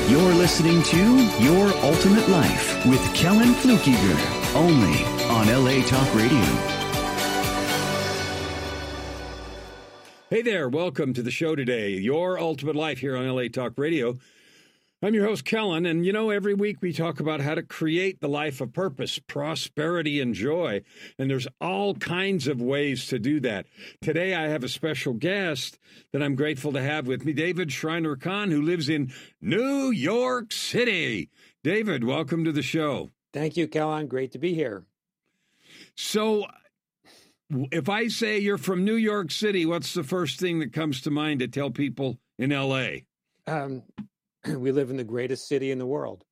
You're listening to Your Ultimate Life with Kellen Flukiger, only on LA Talk Radio. Hey there, welcome to the show today, Your Ultimate Life here on LA Talk Radio. I'm your host, Kellen, and every week we talk about how to create the life of purpose, prosperity, and joy, and there's all kinds of ways to do that. Today I have a special guest that I'm grateful to have with me, David Shriner-Cahn, who lives in New York City. David, welcome to the show. Thank you, Kellen. Great to be here. So, if I say you're from New York City, what's the first thing that comes to mind to tell people in L.A.? We live in the greatest city in the world.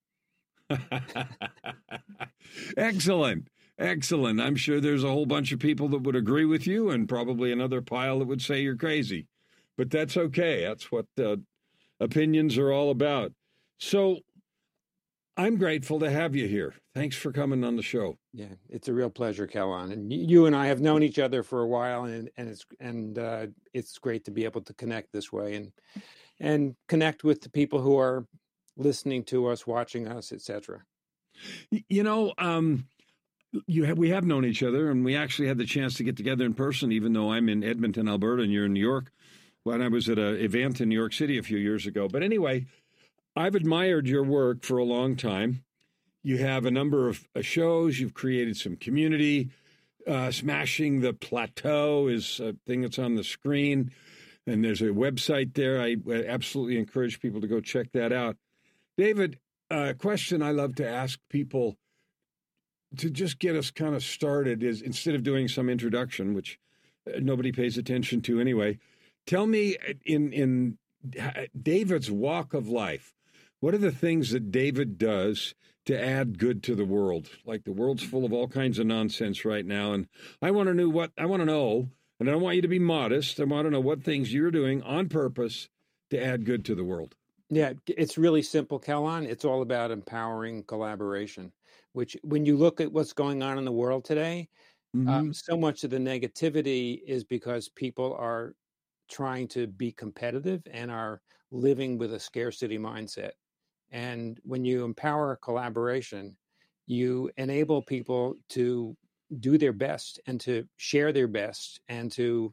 Excellent. Excellent. I'm sure there's a whole bunch of people that would agree with you and probably another pile that would say you're crazy. But that's okay. That's what opinions are all about. So I'm grateful to have you here. Thanks for coming on the show. Yeah, it's a real pleasure, Kellen. And you and I have known each other for a while, and it's great to be able to connect this way and connect with the people who are listening to us, watching us, etc. You know, we have known each other, and we actually had the chance to get together in person, even though I'm in Edmonton, Alberta, and you're in New York, when I was at an event in New York City a few years ago. But anyway, I've admired your work for a long time. You have a number of shows. You've created some community. Smashing the Plateau is a thing that's on the screen. And there's a website there. I absolutely encourage people to go check that out. David, a question I love to ask people to just get us kind of started is, instead of doing some introduction, which nobody pays attention to anyway, tell me in David's walk of life, what are the things that David does to add good to the world? Like, the world's full of all kinds of nonsense right now. And I want to know, and I don't want you to be modest. I want to know what things you're doing on purpose to add good to the world. Yeah, it's really simple, Kellen. It's all about empowering collaboration, which, when you look at what's going on in the world today, so much of the negativity is because people are trying to be competitive and are living with a scarcity mindset. And when you empower collaboration, you enable people to do their best and to share their best and to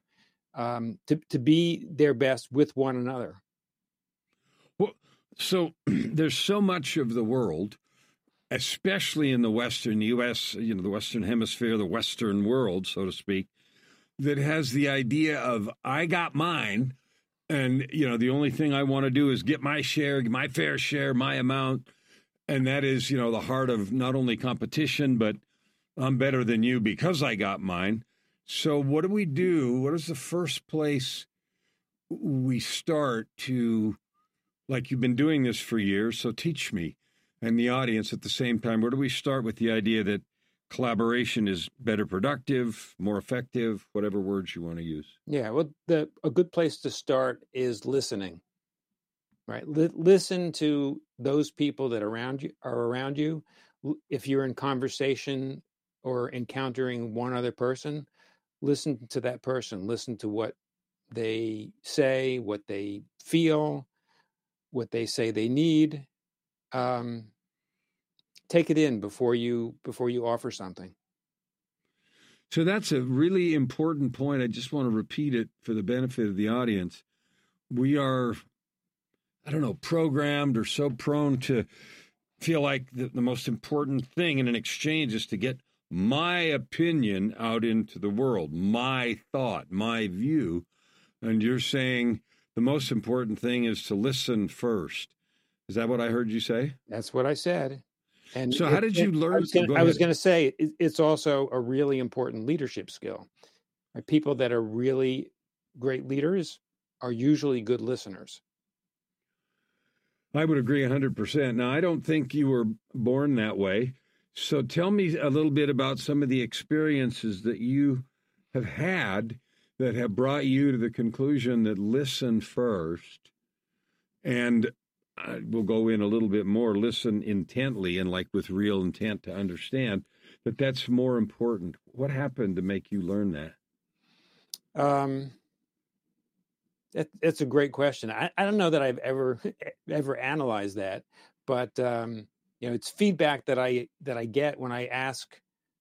be their best with one another. Well, so there's so much of the world, especially in the Western U.S., the Western Hemisphere, the Western world, so to speak, that has the idea of, I got mine, and, the only thing I want to do is get my share, my fair share, my amount. And that is, the heart of not only competition, but I'm better than you because I got mine. So what do we do? What is the first place we start to, like, you've been doing this for years, so teach me and the audience at the same time, where do we start with the idea that collaboration is better productive, more effective, whatever words you want to use? Yeah, well, a good place to start is listening, right? Listen to those people that are around you. If you're in conversation or encountering one other person, listen to that person. Listen to what they say, what they feel, what they say they need. Take it in before you offer something. So that's a really important point. I just want to repeat it for the benefit of the audience. We are, programmed or so prone to feel like the most important thing in an exchange is to get my opinion out into the world, my thought, my view. And you're saying the most important thing is to listen first. Is that what I heard you say? That's what I said. And so how did you learn? I was going to say, it's also a really important leadership skill. People that are really great leaders are usually good listeners. I would agree 100%. Now, I don't think you were born that way. So tell me a little bit about some of the experiences that you have had that have brought you to the conclusion that listen first, and we'll go in a little bit more, listen intently and like with real intent to understand that that's more important. What happened to make you learn that? That's a great question. I don't know that I've ever analyzed that, but it's feedback that I get when I ask,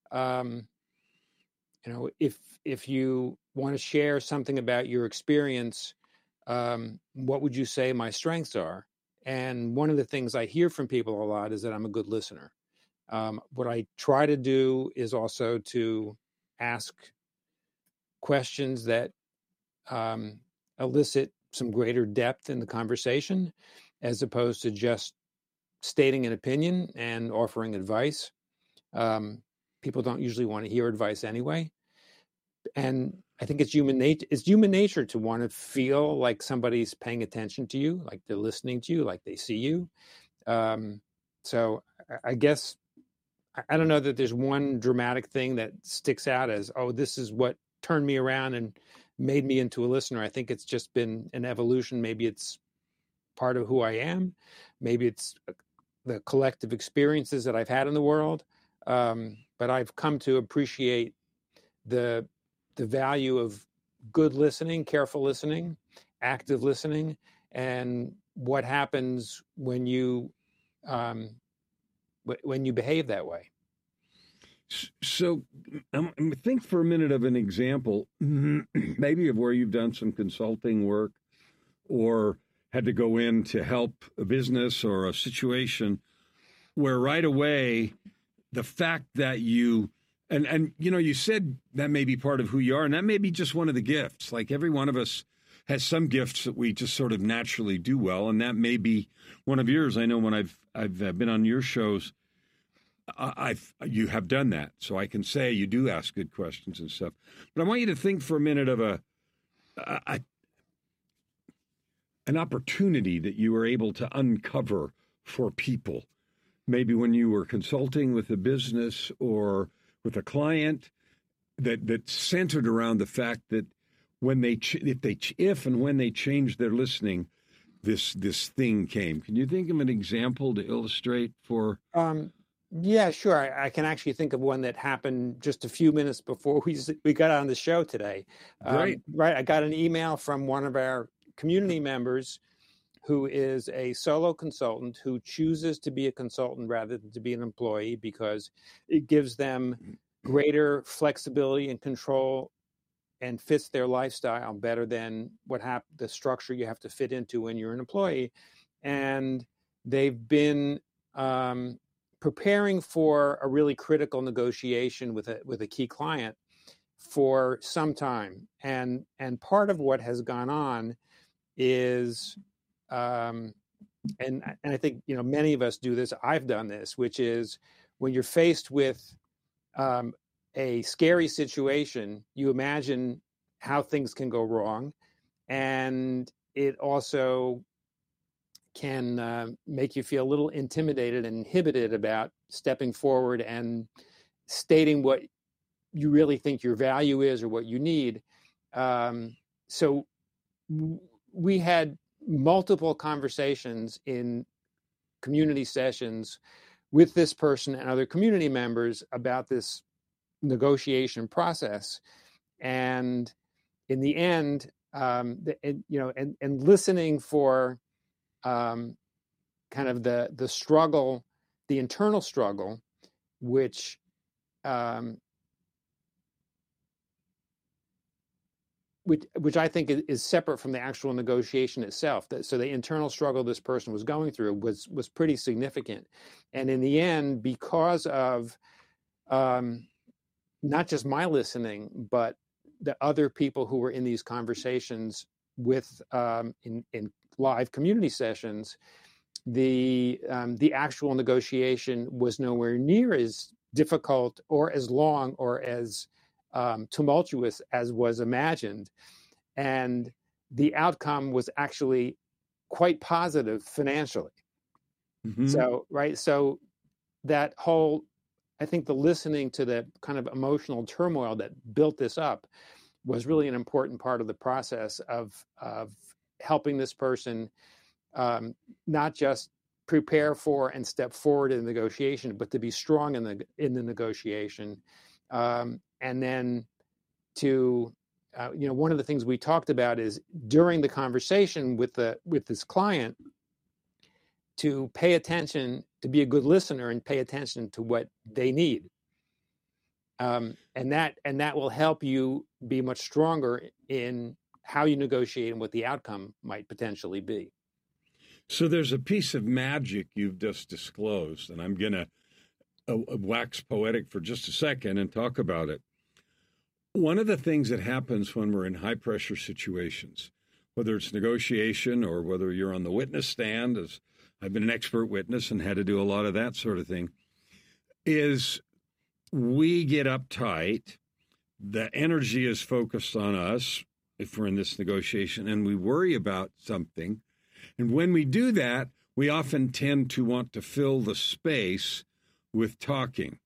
if you want to share something about your experience, what would you say my strengths are? And one of the things I hear from people a lot is that I'm a good listener. What I try to do is also to ask questions that elicit some greater depth in the conversation, as opposed to just stating an opinion and offering advice. People don't usually want to hear advice anyway. And I think it's human nature to want to feel like somebody's paying attention to you, like they're listening to you, like they see you. So I guess I don't know that there's one dramatic thing that sticks out as, oh, this is what turned me around and made me into a listener. I think it's just been an evolution. Maybe it's part of who I am. Maybe it's the collective experiences that I've had in the world. But I've come to appreciate the value of good listening, careful listening, active listening, and what happens when you behave that way. So think for a minute of an example, maybe of where you've done some consulting work or had to go in to help a business or a situation where right away the fact that you you said that may be part of who you are, and that may be just one of the gifts. Like every one of us has some gifts that we just sort of naturally do well, and that may be one of yours. I know when I've been on your shows, you have done that, so I can say you do ask good questions and stuff. But I want you to think for a minute of an opportunity that you were able to uncover for people, maybe when you were consulting with a business or with a client, that centered around the fact that if and when they changed their listening, this thing came. Can you think of an example to illustrate for? Yeah, sure. I can actually think of one that happened just a few minutes before we got on the show today. Right. Right. I got an email from one of our community members who is a solo consultant who chooses to be a consultant rather than to be an employee because it gives them greater flexibility and control and fits their lifestyle better than the structure you have to fit into when you're an employee. And they've been preparing for a really critical negotiation with a key client for some time. And part of what has gone on is, and I think, many of us do this, I've done this, which is when you're faced with a scary situation, you imagine how things can go wrong. And it also can make you feel a little intimidated and inhibited about stepping forward and stating what you really think your value is or what you need. So we had multiple conversations in community sessions with this person and other community members about this negotiation process. And in the end, and listening for kind of the struggle, the internal struggle, which I think is separate from the actual negotiation itself. So the internal struggle this person was going through was pretty significant. And in the end, because of not just my listening, but the other people who were in these conversations with in live community sessions, the actual negotiation was nowhere near as difficult or as long or as tumultuous as was imagined. And the outcome was actually quite positive financially. Mm-hmm. So that whole, I think the listening to the kind of emotional turmoil that built this up was really an important part of the process of helping this person not just prepare for and step forward in the negotiation, but to be strong in the negotiation, and then to one of the things we talked about is during the conversation with this client to pay attention, to be a good listener and pay attention to what they need. And that will help you be much stronger in how you negotiate and what the outcome might potentially be. So there's a piece of magic you've just disclosed, and I'm going to wax poetic for just a second and talk about it. One of the things that happens when we're in high-pressure situations, whether it's negotiation or whether you're on the witness stand, as I've been an expert witness and had to do a lot of that sort of thing, is we get uptight, the energy is focused on us if we're in this negotiation, and we worry about something. And when we do that, we often tend to want to fill the space with talking.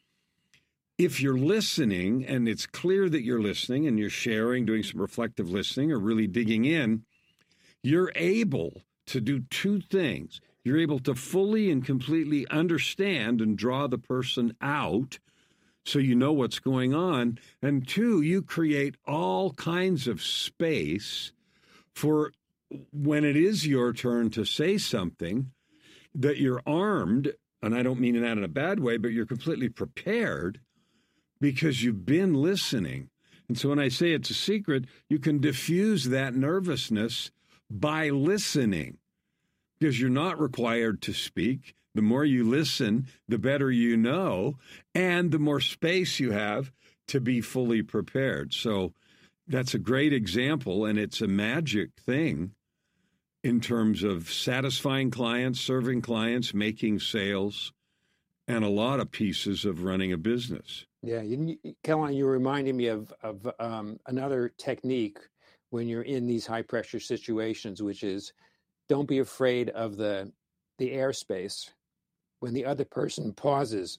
If you're listening, and it's clear that you're listening and you're sharing, doing some reflective listening or really digging in, you're able to do two things. You're able to fully and completely understand and draw the person out so you know what's going on. And two, you create all kinds of space for when it is your turn to say something, that you're armed, and I don't mean that in a bad way, but you're completely prepared because you've been listening. And so when I say it's a secret, you can diffuse that nervousness by listening, because you're not required to speak. The more you listen, the better you know, and the more space you have to be fully prepared. So that's a great example, and it's a magic thing in terms of satisfying clients, serving clients, making sales, and a lot of pieces of running a business. Yeah, Caroline, you're reminding me of another technique when you're in these high pressure situations, which is don't be afraid of the airspace. When the other person pauses,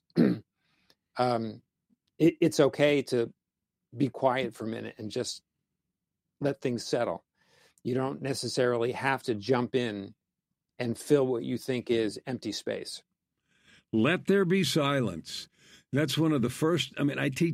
it's okay to be quiet for a minute and just let things settle. You don't necessarily have to jump in and fill what you think is empty space. Let there be silence. That's one of the first. I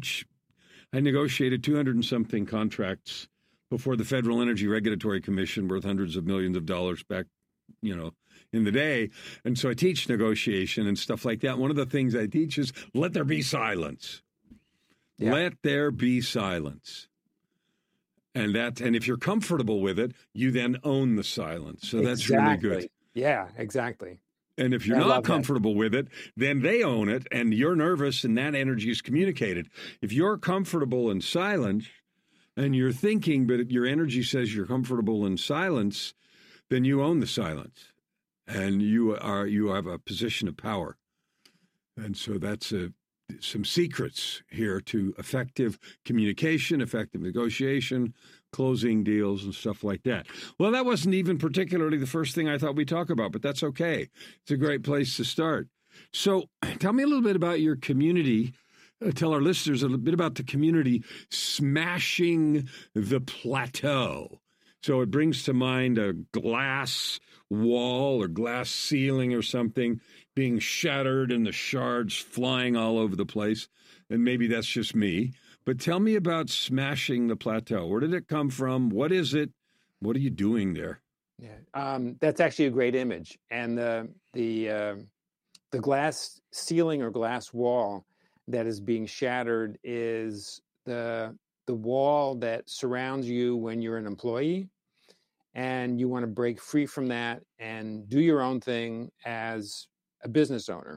negotiated 200 and something contracts before the Federal Energy Regulatory Commission worth hundreds of millions of dollars back, in the day. And so I teach negotiation and stuff like that. One of the things I teach is let there be silence. Yeah. Let there be silence. And if you're comfortable with it, you then own the silence. So that's really good. Yeah, exactly. And if you're not comfortable with it, then they own it, and you're nervous, and that energy is communicated. If you're comfortable in silence, and you're thinking, but your energy says you're comfortable in silence, then you own the silence, and you have a position of power. And so that's some secrets here to effective communication, effective negotiation, closing deals, and stuff like that. Well, that wasn't even particularly the first thing I thought we'd talk about, but that's okay. It's a great place to start. So tell me a little bit about your community. Tell our listeners a little bit about the community Smashing the Plateau. So it brings to mind a glass wall or glass ceiling or something being shattered and the shards flying all over the place. And maybe that's just me. But tell me about Smashing the Plateau. Where did it come from? What is it? What are you doing there? Yeah, that's actually a great image. And the glass ceiling or glass wall that is being shattered is the wall that surrounds you when you're an employee and you want to break free from that and do your own thing as a business owner.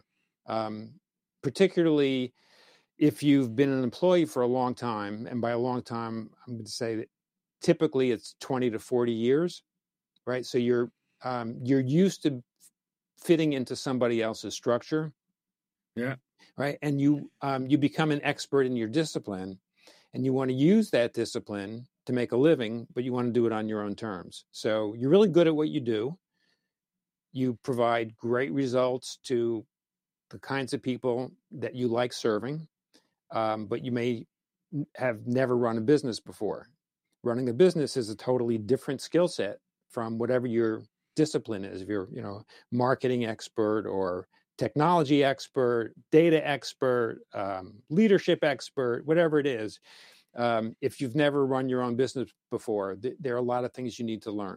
Particularly if you've been an employee for a long time, and by a long time, I'm going to say that typically it's 20 to 40 years, right? So you're used to fitting into somebody else's structure. Yeah. Right. And you become an expert in your discipline, and you want to use that discipline to make a living, but you want to do it on your own terms. So you're really good at what you do. You provide great results to the kinds of people that you like serving, but you may have never run a business before. Running a business is a totally different skill set from whatever your discipline is. If you're, marketing expert or technology expert, data expert, leadership expert, whatever it is, If you've never run your own business before, there are a lot of things you need to learn.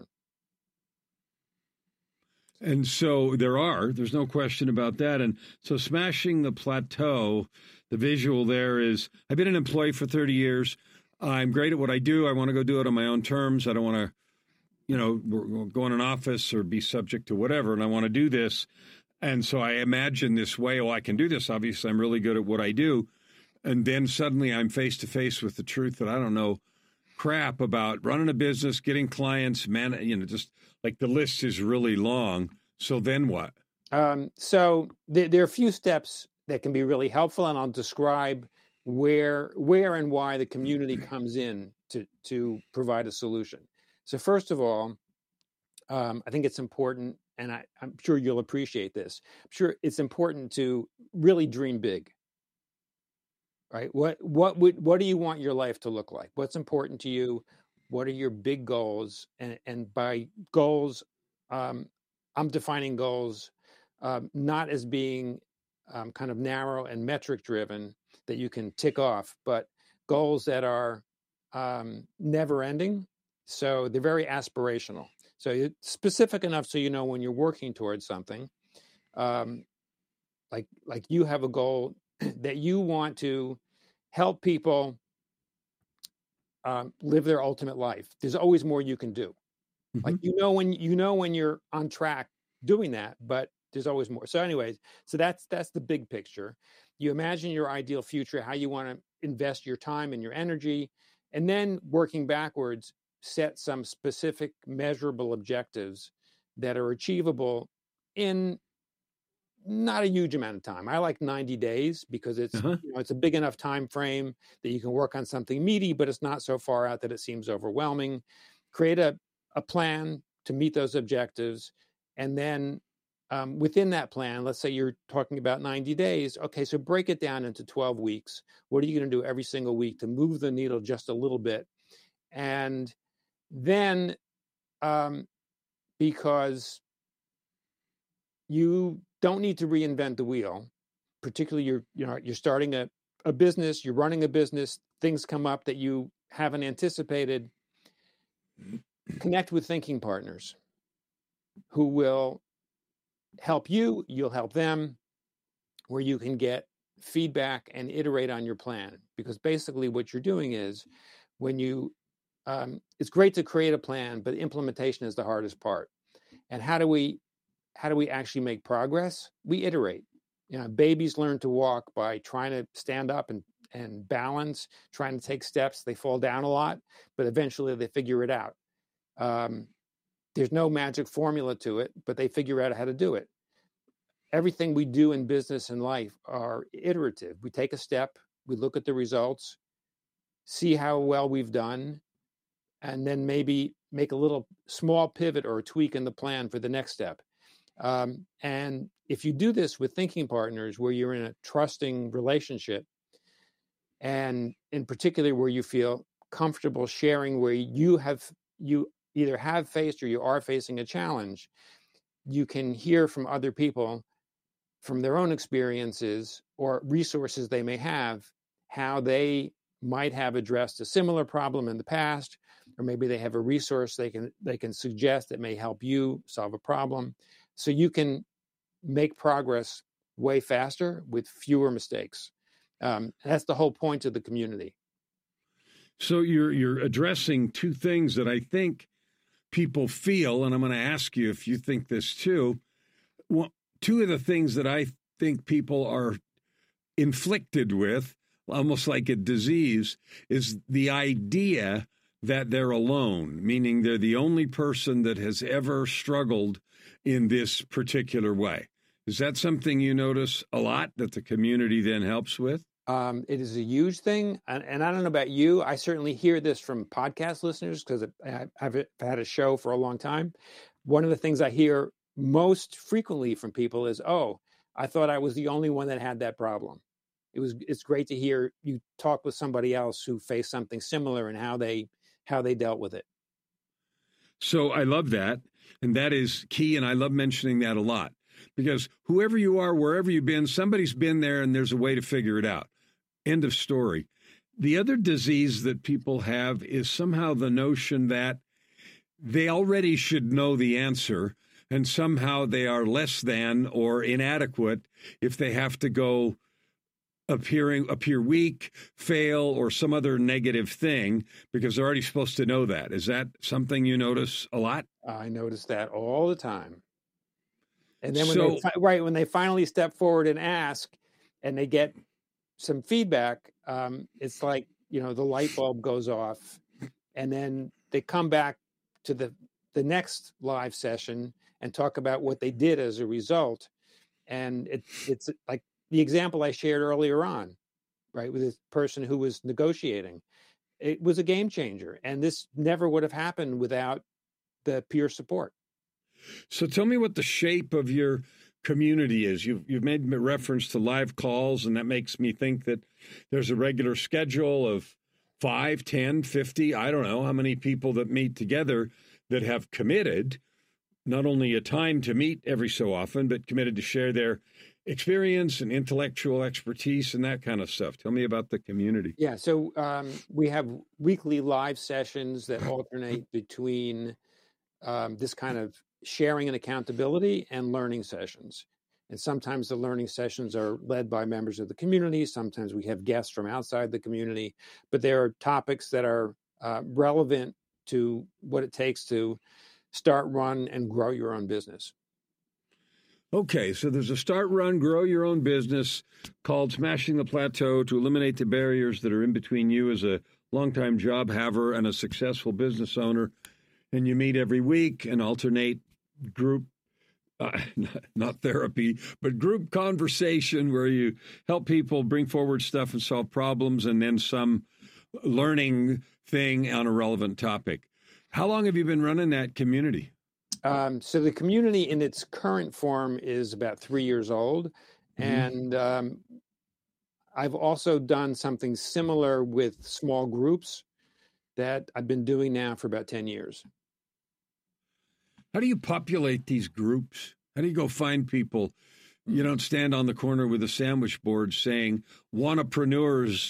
And so there's no question about that. And so Smashing the Plateau, the visual there is, I've been an employee for 30 years. I'm great at what I do. I want to go do it on my own terms. I don't want to, go in an office or be subject to whatever. And I want to do this. And so I imagine this way, I can do this. Obviously, I'm really good at what I do. And then suddenly I'm face to face with the truth that I don't know crap about running a business, getting clients, just like the list is really long. So then what? So there are a few steps that can be really helpful, and I'll describe where and why the community comes in to provide a solution. So first of all, I think it's important, and I'm sure you'll appreciate this. I'm sure it's important to really dream big. Right? What do you want your life to look like? What's important to you? What are your big goals? And by goals, I'm defining goals not as being kind of narrow and metric driven that you can tick off, but goals that are never ending. So they're very aspirational. So it's specific enough so you know when you're working towards something. Like you have a goal that you want to help people live their ultimate life. There's always more you can do. Mm-hmm. Like when you're on track doing that, but there's always more. So anyways, that's the big picture. You imagine your ideal future, how you want to invest your time and your energy, and then working backwards, set some specific measurable objectives that are achievable in not a huge amount of time. I like 90 days because it's it's a big enough time frame that you can work on something meaty, but it's not so far out that it seems overwhelming. Create a plan to meet those objectives. And then within that plan, let's say you're talking about 90 days. Okay, so break it down into 12 weeks. What are you going to do every single week to move the needle just a little bit? And then because you don't need to reinvent the wheel, particularly you're starting a business, you're running a business, things come up that you haven't anticipated. Connect with thinking partners who will help you, you'll help them, where you can get feedback and iterate on your plan. Because basically what you're doing is when you, it's great to create a plan, but implementation is the hardest part. And how do we actually make progress? We iterate. Babies learn to walk by trying to stand up and balance, trying to take steps. They fall down a lot, but eventually they figure it out. There's no magic formula to it, but they figure out how to do it. Everything we do in business and life are iterative. We take a step, we look at the results, see how well we've done, and then maybe make a little small pivot or a tweak in the plan for the next step. And if you do this with thinking partners where you're in a trusting relationship, and in particular where you feel comfortable sharing where you either have faced or you are facing a challenge, you can hear from other people from their own experiences or resources they may have, how they might have addressed a similar problem in the past, or maybe they have a resource they can suggest that may help you solve a problem. So you can make progress way faster with fewer mistakes. That's the whole point of the community. So you're addressing two things that I think people feel, and I'm going to ask you if you think this too. Well, two of the things that I think people are inflicted with, almost like a disease, is the idea that they're alone, meaning they're the only person that has ever struggled in this particular way. Is that something you notice a lot that the community then helps with? It is a huge thing. And I don't know about you. I certainly hear this from podcast listeners because I've had a show for a long time. One of the things I hear most frequently from people is, oh, I thought I was the only one that had that problem. It's great to hear you talk with somebody else who faced something similar and how they dealt with it. So I love that. And that is key. And I love mentioning that a lot because whoever you are, wherever you've been, somebody's been there and there's a way to figure it out. End of story. The other disease that people have is somehow the notion that they already should know the answer, and somehow they are less than or inadequate if they have to go appear weak, fail, or some other negative thing because they're already supposed to know that. Is that something you notice a lot? I notice that all the time. And then when they finally step forward and ask, and they get some feedback, it's like, the light bulb goes off, and then they come back to the next live session and talk about what they did as a result. And it's like the example I shared earlier on, right, with this person who was negotiating. It was a game changer, and this never would have happened without the peer support. So tell me what the shape of your community is. You've made reference to live calls, and that makes me think that there's a regular schedule of 5, 10, 50, I don't know how many people that meet together that have committed not only a time to meet every so often, but committed to share their experience and intellectual expertise and that kind of stuff. Tell me about the community. Yeah, so we have weekly live sessions that alternate between this kind of sharing and accountability and learning sessions. And sometimes the learning sessions are led by members of the community. Sometimes we have guests from outside the community, but there are topics that are relevant to what it takes to start, run, and grow your own business. Okay, so there's a start, run, grow your own business called Smashing the Plateau to eliminate the barriers that are in between you as a longtime job haver and a successful business owner. And you meet every week and alternate group, not therapy, but group conversation where you help people bring forward stuff and solve problems, and then some learning thing on a relevant topic. How long have you been running that community? So the community in its current form is about 3 years old. Mm-hmm. And I've also done something similar with small groups that I've been doing now for about 10 years. How do you populate these groups? How do you go find people? You don't stand on the corner with a sandwich board saying, "Wannapreneurs,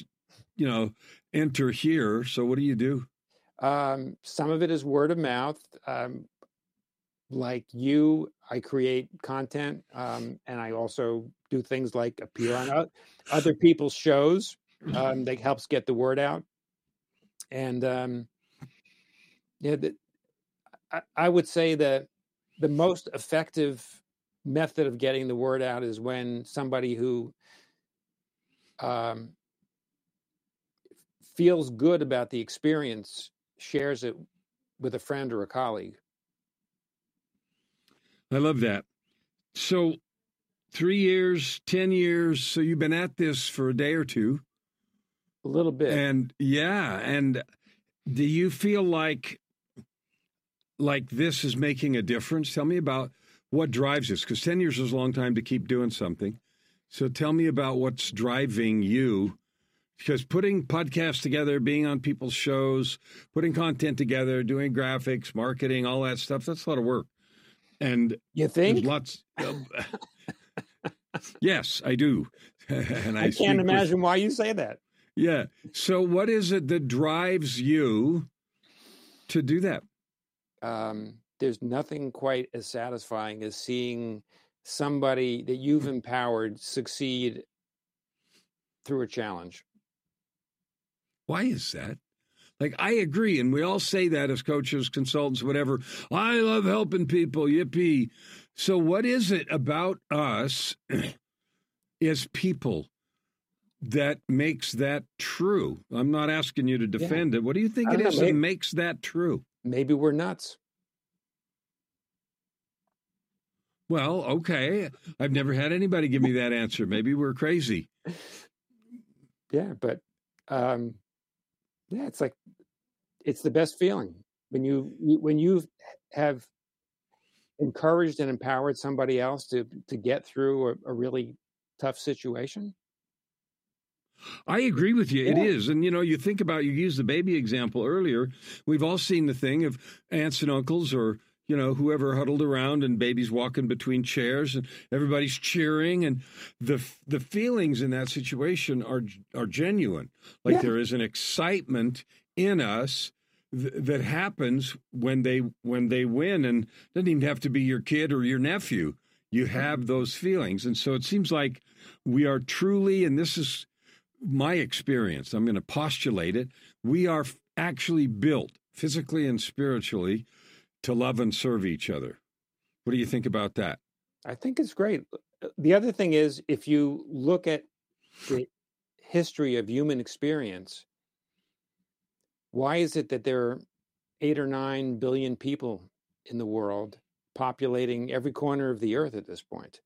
enter here." So what do you do? Some of it is word of mouth. Like you, I create content, and I also do things like appear on other people's shows. That helps get the word out. And I would say that the most effective method of getting the word out is when somebody who feels good about the experience shares it with a friend or a colleague. I love that. So 3 years, 10 years, so you've been at this for a day or two. A little bit. And and do you feel like this is making a difference? Tell me about what drives this, because 10 years is a long time to keep doing something. So tell me about what's driving you, because putting podcasts together, being on people's shows, putting content together, doing graphics, marketing, all that stuff, that's a lot of work. And you think? Lots. Yes, I do. And I can't imagine why you say that. Yeah. So what is it that drives you to do that? There's nothing quite as satisfying as seeing somebody that you've empowered succeed through a challenge. Why is that? Like, I agree, and we all say that as coaches, consultants, whatever. I love helping people, yippee. So what is it about us as people that makes that true? I'm not asking you to defend it. What do you think it is that makes that true? Maybe we're nuts. Well, okay. I've never had anybody give me that answer. Maybe we're crazy. Yeah, but it's like it's the best feeling when you have encouraged and empowered somebody else to get through a really tough situation. I agree with you. Yeah. It is. And, you think about, you used the baby example earlier. We've all seen the thing of aunts and uncles or, whoever huddled around and babies walking between chairs and everybody's cheering, and the feelings in that situation are genuine. Like there is an excitement in us that happens when they win, and it doesn't even have to be your kid or your nephew. You have those feelings. And so it seems like we are truly, and this is my experience, I'm going to postulate it, we are actually built physically and spiritually to love and serve each other. What do you think about that? I think it's great. The other thing is, if you look at the history of human experience, why is it that there are 8 or 9 billion people in the world populating every corner of the earth at this point?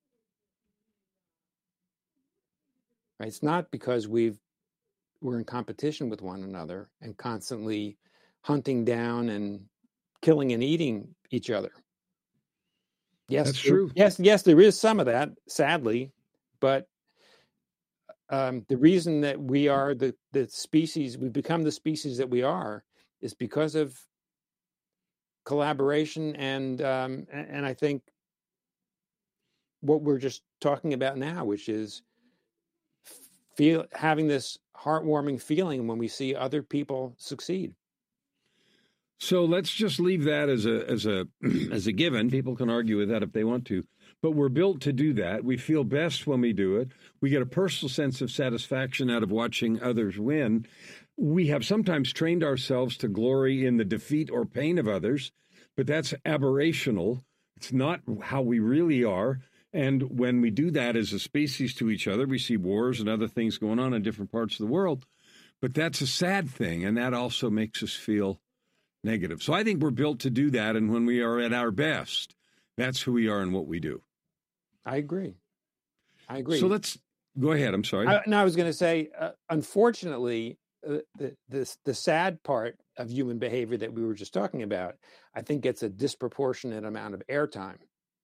Right? It's not because we're in competition with one another and constantly hunting down and killing and eating each other. Yes, that's true. Yes, there is some of that, sadly, but the reason that we are the species, we've become the species that we are, is because of collaboration and I think what we're just talking about now, which is having this heartwarming feeling when we see other people succeed. So let's just leave that as a given. People can argue with that if they want to, but we're built to do that. We feel best when we do it. We get a personal sense of satisfaction out of watching others win. We have sometimes trained ourselves to glory in the defeat or pain of others, but that's aberrational. It's not how we really are. And when we do that as a species to each other, we see wars and other things going on in different parts of the world. But that's a sad thing, and that also makes us feel negative. So I think we're built to do that, and when we are at our best, that's who we are and what we do. I agree. So let's go ahead. I'm sorry. I was going to say, unfortunately, the sad part of human behavior that we were just talking about, I think gets a disproportionate amount of airtime.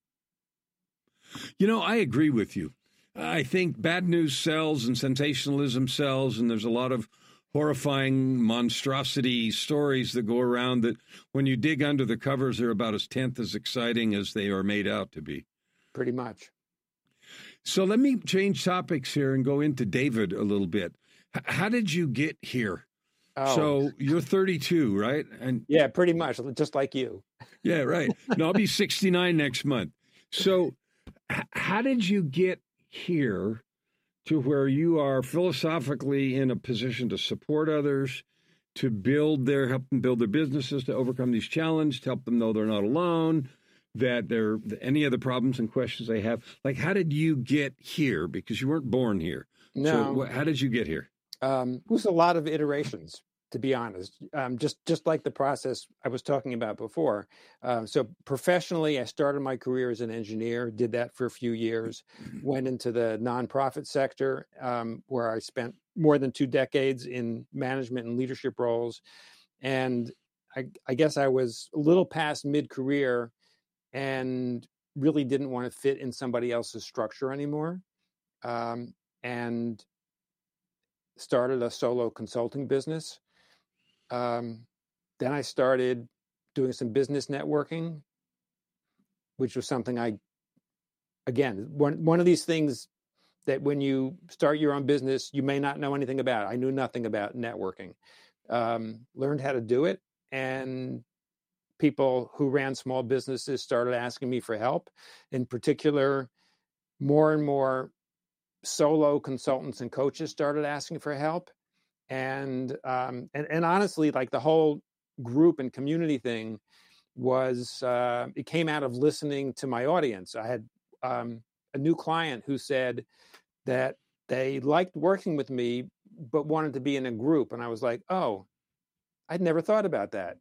I agree with you. I think bad news sells and sensationalism sells, and there's a lot of horrifying monstrosity stories that go around that when you dig under the covers, they're about as tenth as exciting as they are made out to be. Pretty much. So let me change topics here and go into David a little bit. How did you get here? Oh. So you're 32, right? And yeah, pretty much, just like you. Yeah, right. No, I'll be 69 next month. So how did you get here to where you are philosophically in a position to support others, to help them build their businesses, to overcome these challenges, to help them know they're not alone, that there any other problems and questions they have? Like, how did you get here? Because you weren't born here. No. So how did you get here? It was a lot of iterations, to be honest. Just like the process I was talking about before. So professionally, I started my career as an engineer, did that for a few years, went into the nonprofit sector, where I spent more than 2 decades in management and leadership roles. And I guess I was a little past mid-career and really didn't want to fit in somebody else's structure anymore. And started a solo consulting business. Then I started doing some business networking, which was something one of these things that when you start your own business, you may not know anything about. I knew nothing about networking. Learned how to do it, and people who ran small businesses started asking me for help. In particular, more and more solo consultants and coaches started asking for help. And honestly, like the whole group and community thing was, it came out of listening to my audience. I had a new client who said that they liked working with me, but wanted to be in a group. And I was like, oh, I'd never thought about that.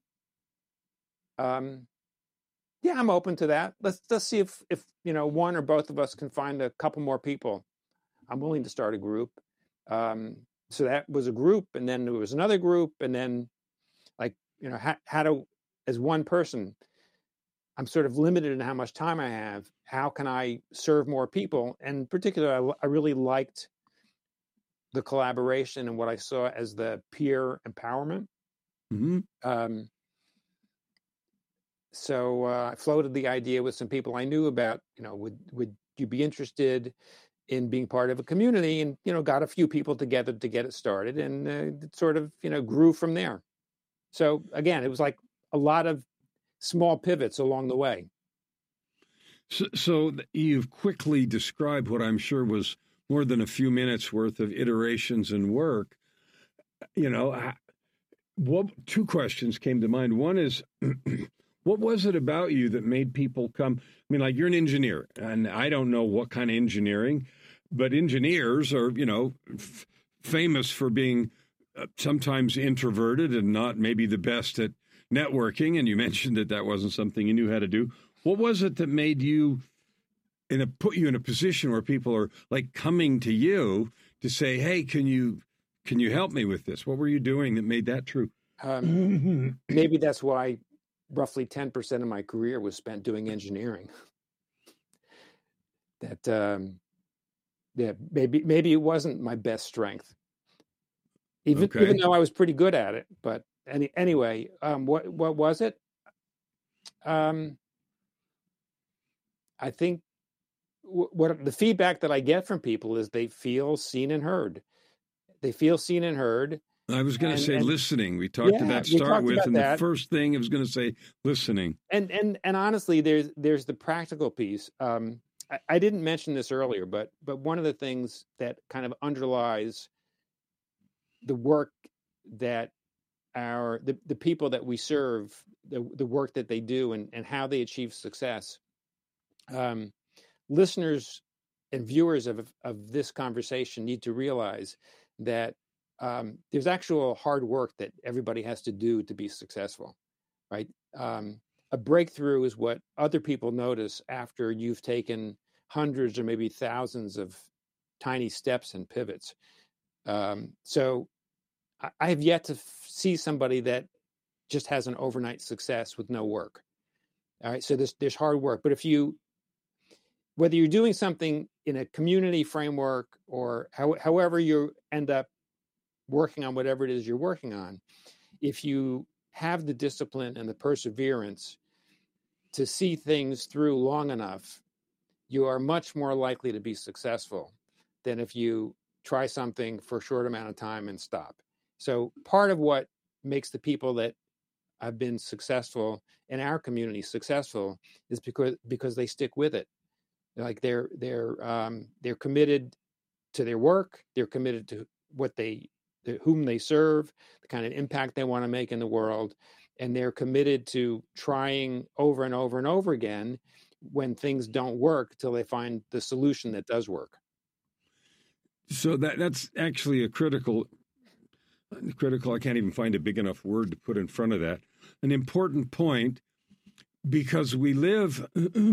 Yeah, I'm open to that. Let's see if one or both of us can find a couple more people. I'm willing to start a group. So that was a group, and then there was another group, and then how to, as one person, I'm sort of limited in how much time I have. How can I serve more people? And in particular, I really liked the collaboration and what I saw as the peer empowerment. Mm-hmm. so I floated the idea with some people I knew about, would you be interested in being part of a community? And, got a few people together to get it started, and it sort of, grew from there. So again, it was like a lot of small pivots along the way. So you've quickly described what I'm sure was more than a few minutes worth of iterations and work. Two questions came to mind. One is, what was it about you that made people come? I mean, like, you're an engineer, and I don't know what kind of engineering, but engineers are, famous for being sometimes introverted and not maybe the best at networking. And you mentioned that wasn't something you knew how to do. What was it that made you put you in a position where people are like coming to you to say, "Hey, can you help me with this?" What were you doing that made that true? Maybe that's why roughly 10% of my career was spent doing engineering. That maybe it wasn't my best strength, even though I was pretty good at it. But anyway, what was it? I think what the feedback that I get from people is they feel seen and heard. They feel seen and heard. I was going to say listening. We talked about the first thing I was going to say listening. And honestly, there's the practical piece. I didn't mention this earlier, but one of the things that kind of underlies the work that the people that we serve, the work that they do, and how they achieve success. Listeners and viewers of this conversation need to realize that there's actual hard work that everybody has to do to be successful, right? A breakthrough is what other people notice after you've taken hundreds or maybe thousands of tiny steps and pivots. So I have yet to see somebody that just has an overnight success with no work. All right, so there's hard work, but whether you're doing something in a community framework or however you end up working on whatever it is you're working on, if you have the discipline and the perseverance to see things through long enough, you are much more likely to be successful than if you try something for a short amount of time and stop. So part of what makes the people that have been successful in our community successful is because they stick with it. Like they're committed to their work. They're committed to whom they serve, the kind of impact they want to make in the world, and they're committed to trying over and over and over again when things don't work till they find the solution that does work. So that's actually a critical. I can't even find a big enough word to put in front of that. An important point, because we live.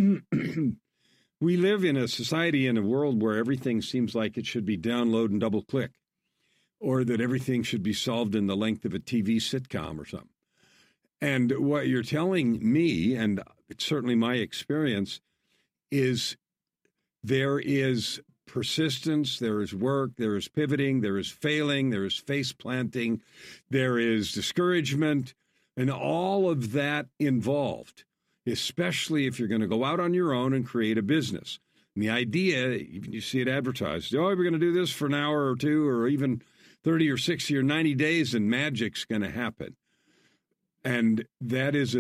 We live in a society, in a world where everything seems like it should be download and double click, or that everything should be solved in the length of a TV sitcom or something. And what you're telling me, and it's certainly my experience, is there is persistence, there is work, there is pivoting, there is failing, there is face planting, there is discouragement, and all of that involved, especially if you're going to go out on your own and create a business. And the idea, even you see it advertised, we're going to do this for an hour or two, or even 30 or 60 or 90 days, and magic's going to happen. And that is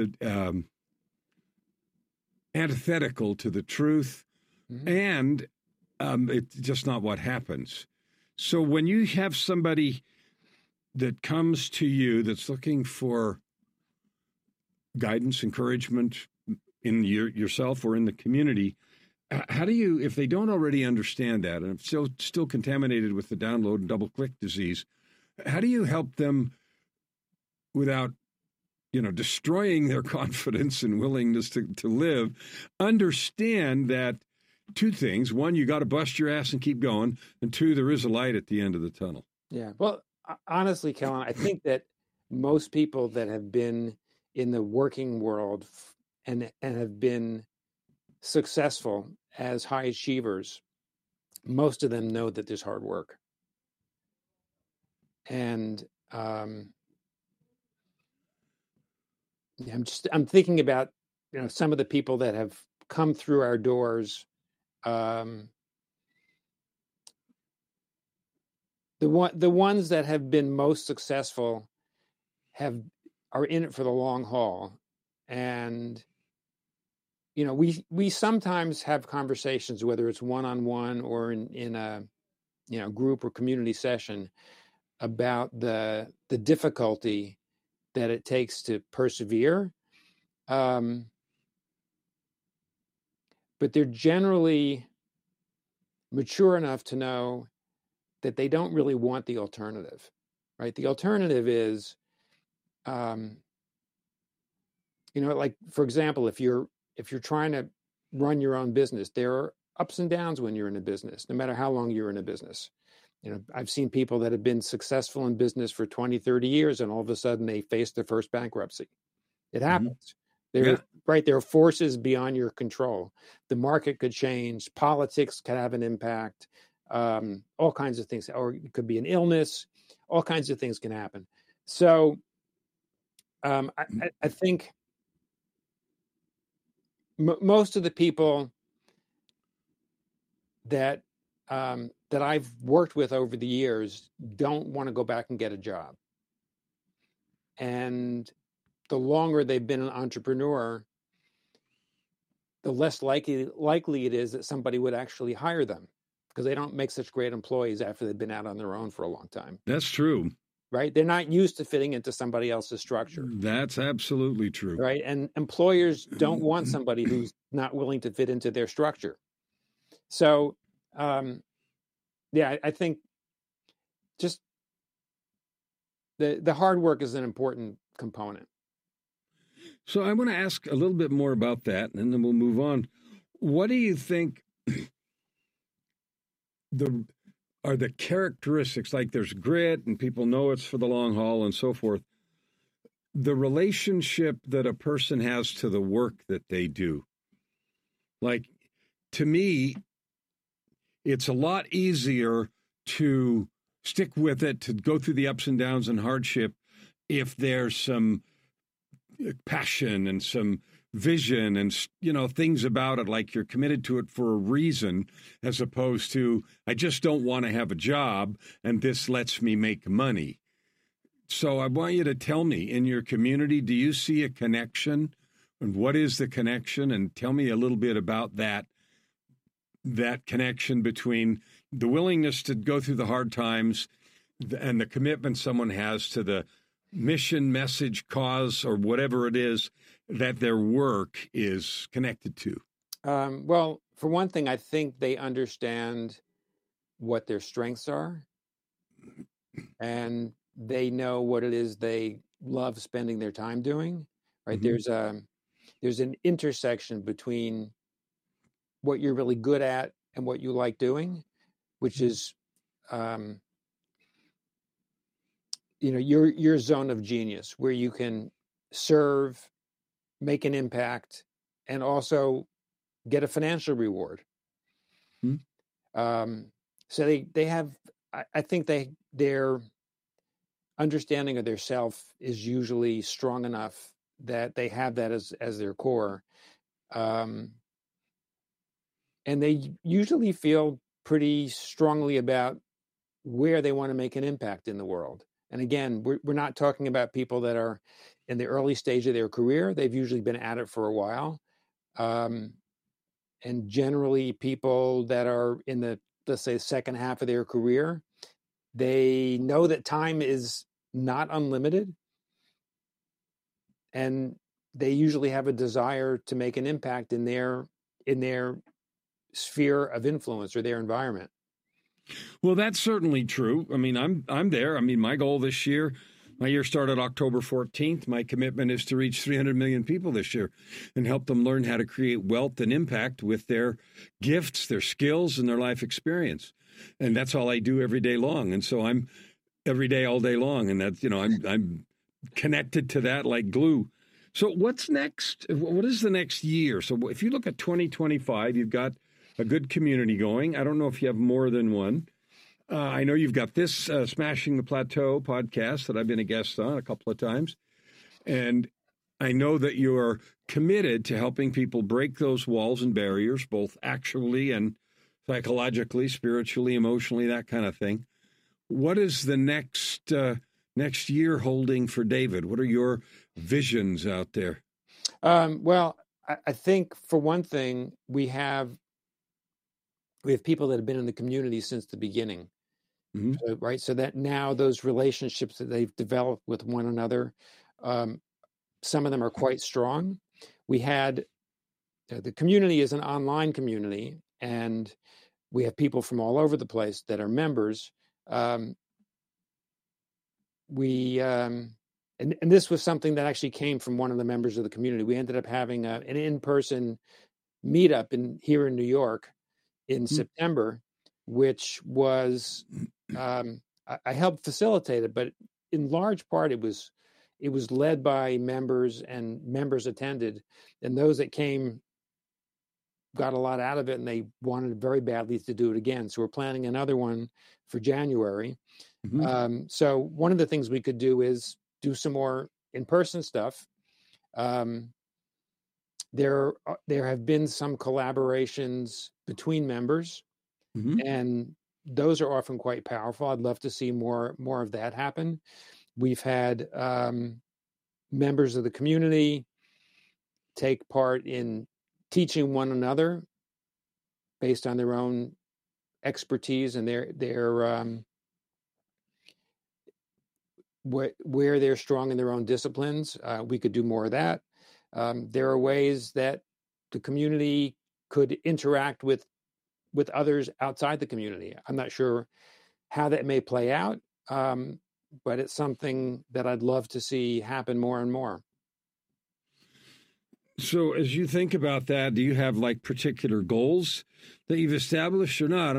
antithetical to the truth, and it's just not what happens. So when you have somebody that comes to you that's looking for guidance, encouragement in yourself or in the community, how do you, if they don't already understand that, and if still contaminated with the download and double-click disease, how do you help them without, destroying their confidence and willingness to live, understand that two things: one, you got to bust your ass and keep going, and two, there is a light at the end of the tunnel? Yeah. Well, honestly, Kellen, I think that most people that have been in the working world and have been successful as high achievers, most of them know that there's hard work. And I'm thinking about some of the people that have come through our doors, the ones that have been most successful are in it for the long haul. And we sometimes have conversations, whether it's one-on-one or in a group or community session, about the difficulty that it takes to persevere. But they're generally mature enough to know that they don't really want the alternative, right? The alternative is, like, for example, if you're trying to run your own business, there are ups and downs when you're in a business, no matter how long you're in a business. I've seen people that have been successful in business for 20, 30 years, and all of a sudden they face their first bankruptcy. It happens. There are forces beyond your control. The market could change. Politics could have an impact. All kinds of things, or it could be an illness. All kinds of things can happen. So I think most of the people that I've worked with over the years don't want to go back and get a job. And the longer they've been an entrepreneur, the less likely it is that somebody would actually hire them, because they don't make such great employees after they've been out on their own for a long time. That's true. Right? They're not used to fitting into somebody else's structure. That's absolutely true. Right? And employers don't want somebody who's not willing to fit into their structure. So, I think just the hard work is an important component. So I want to ask a little bit more about that, and then we'll move on. What do you think are the characteristics? Like, there's grit and people know it's for the long haul and so forth. The relationship that a person has to the work that they do. Like, to me, it's a lot easier to stick with it, to go through the ups and downs and hardship, if there's some passion and some vision and, things about it, like you're committed to it for a reason, as opposed to, I just don't want to have a job and this lets me make money. So I want you to tell me, in your community, do you see a connection? And what is the connection? And tell me a little bit about that connection between the willingness to go through the hard times and the commitment someone has to the mission, message, cause, or whatever it is that their work is connected to. Well, for one thing, I think they understand what their strengths are, and they know what it is they love spending their time doing. Right? Mm-hmm. There's an intersection between what you're really good at and what you like doing, which is, your zone of genius, where you can serve, make an impact, and also get a financial reward. Mm-hmm. So they have, I think their understanding of their self is usually strong enough that they have that as their core. And they usually feel pretty strongly about where they want to make an impact in the world. And again, we're not talking about people that are in the early stage of their career. They've usually been at it for a while. And generally people that are in the, let's say, second half of their career, they know that time is not unlimited. And they usually have a desire to make an impact in their sphere of influence or their environment. Well, that's certainly true. I mean, I'm there. I mean, my goal this year, my year started October 14th. My commitment is to reach 300 million people this year and help them learn how to create wealth and impact with their gifts, their skills, and their life experience. And that's all I do every day long. And so I'm every day, all day long. And that's, I'm connected to that like glue. So what's next? What is the next year? So if you look at 2025, you've got a good community going. I don't know if you have more than one. I know you've got this Smashing the Plateau podcast that I've been a guest on a couple of times. And I know that you are committed to helping people break those walls and barriers, both actually and psychologically, spiritually, emotionally, that kind of thing. What is the next year holding for David? What are your visions out there? Well, I think for one thing, we have people that have been in the community since the beginning, right? So that now those relationships that they've developed with one another, some of them are quite strong. We had the community is an online community, and we have people from all over the place that are members. And this was something that actually came from one of the members of the community. We ended up having an in-person meetup here in New York in September, which was I helped facilitate it, but in large part it was led by members, and members attended, and those that came got a lot out of it, and they wanted very badly to do it again. So we're planning another one for January. So one of the things we could do is do some more in-person stuff. There have been some collaborations between members, and those are often quite powerful. I'd love to see more of that happen. We've had members of the community take part in teaching one another based on their own expertise and their where they're strong in their own disciplines. We could do more of that. There are ways that the community could interact with others outside the community. I'm not sure how that may play out, but it's something that I'd love to see happen more and more. So as you think about that, do you have like particular goals that you've established or not?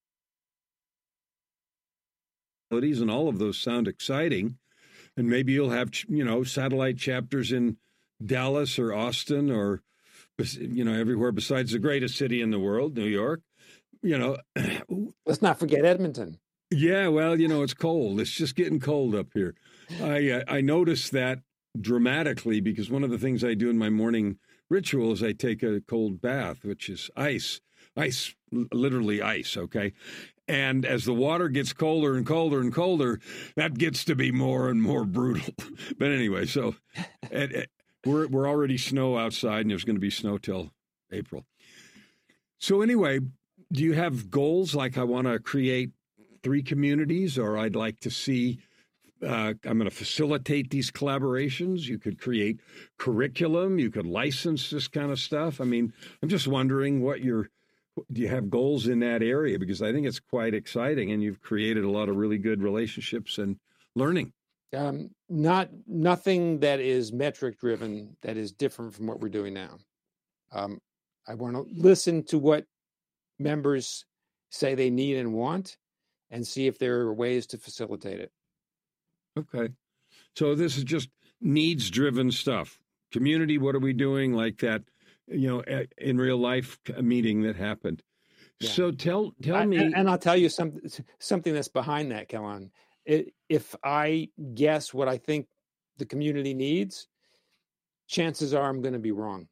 And all of those sound exciting. And maybe you'll have, satellite chapters in Dallas or Austin or, everywhere besides the greatest city in the world, New York. Let's not forget Edmonton. Yeah, well, it's cold. It's just getting cold up here. I noticed that dramatically because one of the things I do in my morning ritual is I take a cold bath, which is ice, literally ice, okay? And as the water gets colder and colder and colder, that gets to be more and more brutal. But anyway, so we're already snow outside, and there's going to be snow till April. So anyway, do you have goals like I want to create 3 communities, or I'd like to see I'm going to facilitate these collaborations? You could create curriculum. You could license this kind of stuff. I mean, I'm just wondering do you have goals in that area? Because I think it's quite exciting, and you've created a lot of really good relationships and learning. Nothing that is metric driven that is different from what we're doing now. I want to listen to what members say they need and want, and see if there are ways to facilitate it. Okay. So this is just needs driven stuff. Community, what are we doing like that? In real life, a meeting that happened. Yeah. So tell me, and I'll tell you something that's behind that, Kellen. If I guess what I think the community needs, chances are I'm going to be wrong.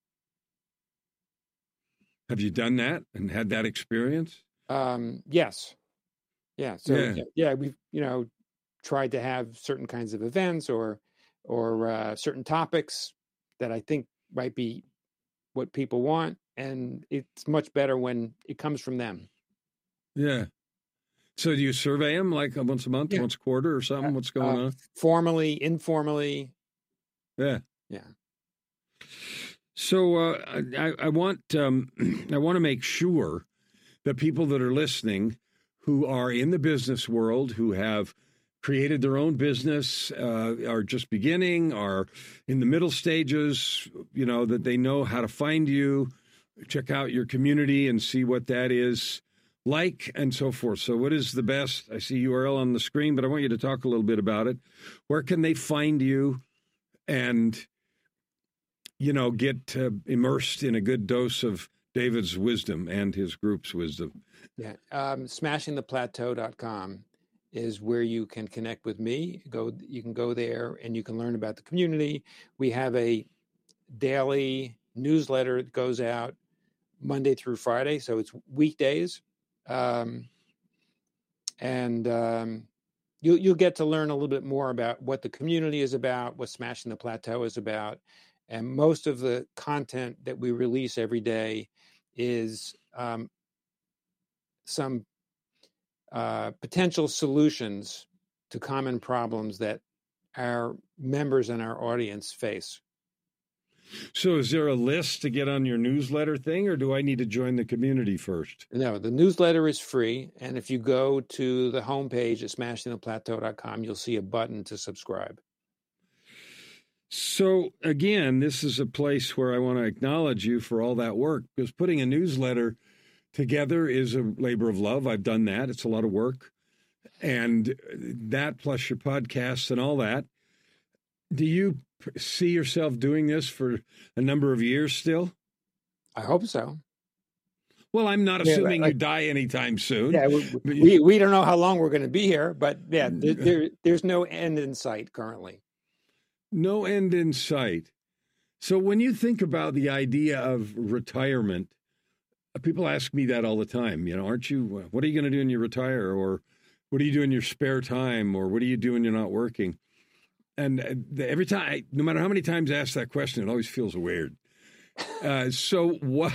Have you done that and had that experience? Yes. Yeah. So yeah, we've tried to have certain kinds of events or certain topics that I think might be what people want, and it's much better when it comes from them. Yeah. So do you survey them like once a month, once a quarter or something? What's going on? Formally, informally. Yeah. Yeah. So I want to make sure that people that are listening who are in the business world, who have created their own business, are just beginning, are in the middle stages, that they know how to find you, check out your community and see what that is like and so forth. So what is the best? I see URL on the screen, but I want you to talk a little bit about it. Where can they find you and, get immersed in a good dose of David's wisdom and his group's wisdom? Yeah. Smashingtheplateau.com. is where you can connect with me. You can go there and you can learn about the community. We have a daily newsletter that goes out Monday through Friday, so it's weekdays, and you'll get to learn a little bit more about what the community is about, what Smashing the Plateau is about, and most of the content that we release every day is some potential solutions to common problems that our members and our audience face. So is there a list to get on your newsletter thing, or do I need to join the community first? No, the newsletter is free. And if you go to the homepage at smashingtheplateau.com, you'll see a button to subscribe. So again, this is a place where I want to acknowledge you for all that work, because putting a newsletter together is a labor of love. I've done that. It's a lot of work. And that plus your podcasts and all that. Do you see yourself doing this for a number of years still? I hope so. Well, I'm not assuming you die anytime soon. Yeah, we don't know how long we're going to be here, but yeah, there's no end in sight currently. No end in sight. So when you think about the idea of retirement, people ask me that all the time. You know, aren't you, what are you going to do when you retire? Or what do you do in your spare time? Or what do you do when you're not working? And every time, no matter how many times I ask that question, it always feels weird. So what?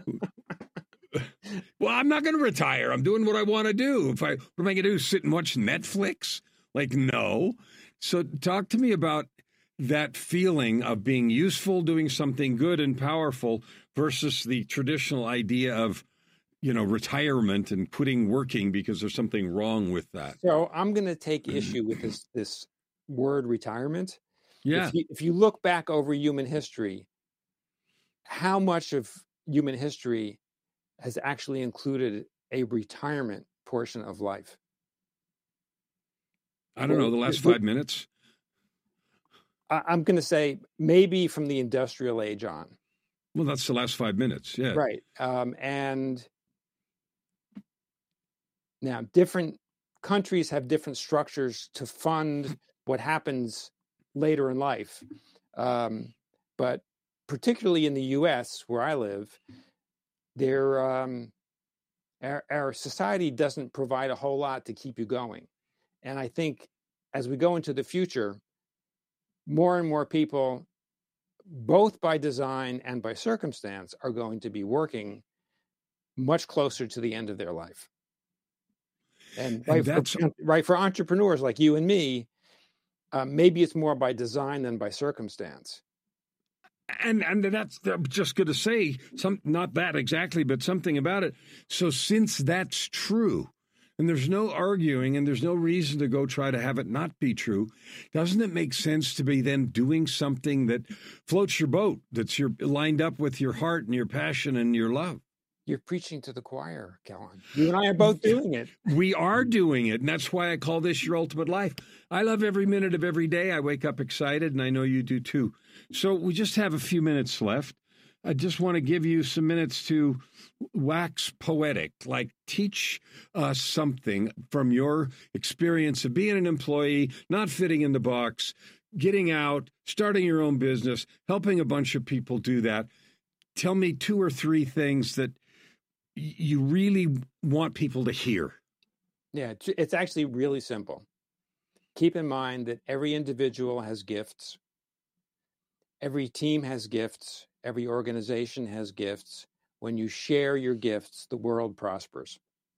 Well, I'm not going to retire. I'm doing what I want to do. What am I going to do? Sit and watch Netflix? Like, no. So talk to me about that feeling of being useful, doing something good and powerful versus the traditional idea of, retirement and quitting working because there's something wrong with that. So I'm going to take issue with this word retirement. Yeah. If you look back over human history, how much of human history has actually included a retirement portion of life? I don't know, the last 5 minutes. I'm going to say maybe from the industrial age on. Well, that's the last 5 minutes. Yeah. Right. And now different countries have different structures to fund what happens later in life. But particularly in the U.S., where I live, our society doesn't provide a whole lot to keep you going. And I think as we go into the future, more and more people, both by design and by circumstance, are going to be working much closer to the end of their life. And for entrepreneurs like you and me, maybe it's more by design than by circumstance. And that's just going to say not that exactly, but something about it. So since that's true, and there's no arguing and there's no reason to go try to have it not be true, doesn't it make sense to be then doing something that floats your boat, that's lined up with your heart and your passion and your love? You're preaching to the choir, Kellen. You and I are both doing it. We are doing it, and that's why I call this your ultimate life. I love every minute of every day. I wake up excited, and I know you do too. So we just have a few minutes left. I just want to give you some minutes to wax poetic, like teach us something from your experience of being an employee, not fitting in the box, getting out, starting your own business, helping a bunch of people do that. Tell me 2 or 3 things that you really want people to hear. Yeah, it's actually really simple. Keep in mind that every individual has gifts. Every team has gifts. Every organization has gifts. When you share your gifts, the world prospers.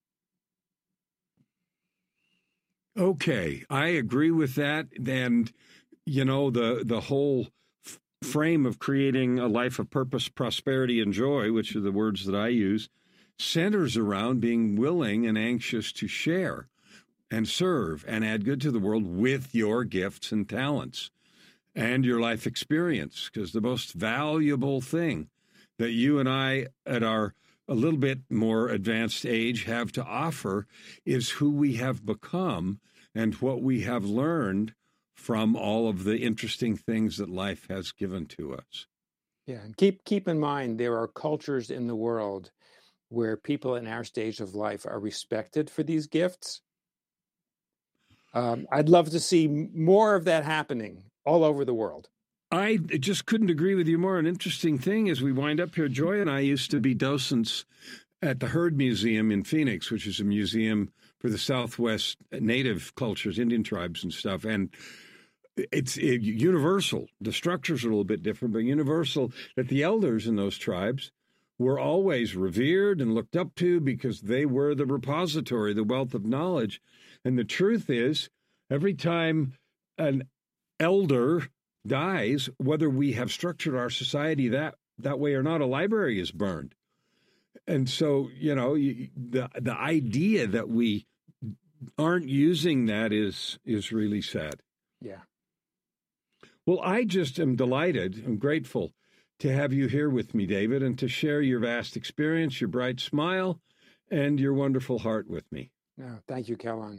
Okay, I agree with that. And, the whole frame of creating a life of purpose, prosperity, and joy, which are the words that I use, centers around being willing and anxious to share and serve and add good to the world with your gifts and talents and your life experience. Because the most valuable thing that you and I at our a little bit more advanced age have to offer is who we have become and what we have learned from all of the interesting things that life has given to us. Yeah, and keep in mind there are cultures in the world where people in our stage of life are respected for these gifts, I'd love to see more of that happening all over the world. I just couldn't agree with you more. An interesting thing as we wind up here, Joy and I used to be docents at the Heard Museum in Phoenix, which is a museum for the Southwest native cultures, Indian tribes and stuff. And it's universal. The structure's a little bit different, but universal that the elders in those tribes were always revered and looked up to because they were the repository, the wealth of knowledge. And the truth is, every time an elder dies, whether we have structured our society that way or not, a library is burned. And so, the idea that we aren't using that is really sad. Yeah. Well, I just am delighted and grateful to have you here with me, David, and to share your vast experience, your bright smile, and your wonderful heart with me. No, thank you, Kellan.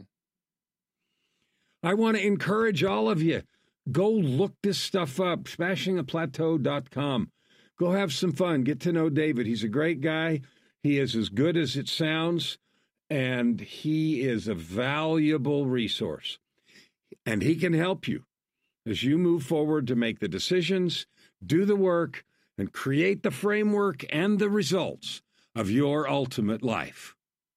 I want to encourage all of you. Go look this stuff up, smashingtheplateau.com. Go have some fun. Get to know David. He's a great guy. He is as good as it sounds, and he is a valuable resource. And he can help you as you move forward to make the decisions, do the work, and create the framework and the results of your ultimate life.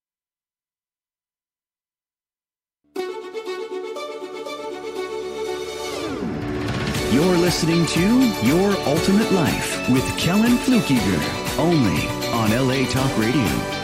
You're listening to Your Ultimate Life with Kellan Fluckiger, only on LA Talk Radio.